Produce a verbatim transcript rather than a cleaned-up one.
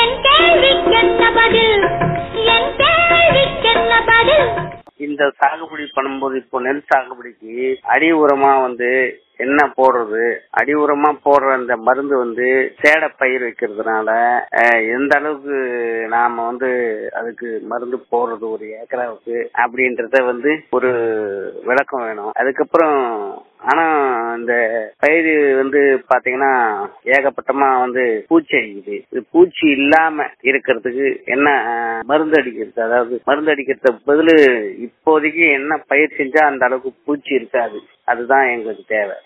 இந்த சாகுபடி பண்ணும்போது இப்போ நெல் சாகுபடிக்கு அடி உரமா வந்து என்ன போடுறது, அடி உரமா போடுற அந்த மருந்து வந்து சேடை பயிர் வைக்கிறதுனால எந்த அளவுக்கு நாம வந்து அதுக்கு மருந்து போடுறது ஒரு ஏக்கராவுக்கு அப்படின்றத வந்து ஒரு விளக்கம் வேணும். அதுக்கப்புறம் ஆனா இந்த பயிர் வந்து பாத்தீங்கன்னா ஏகப்பட்டமா வந்து பூச்சி அடிக்குது. இது பூச்சி இல்லாம இருக்கிறதுக்கு என்ன மருந்து அடிக்கிறது, அதாவது மருந்து அடிக்கிறதுக்கு பதில் இப்போதைக்கு என்ன பயிர் செஞ்சா அந்த அளவுக்கு பூச்சி இருக்காது, அதுதான் எங்களுக்கு தேவை.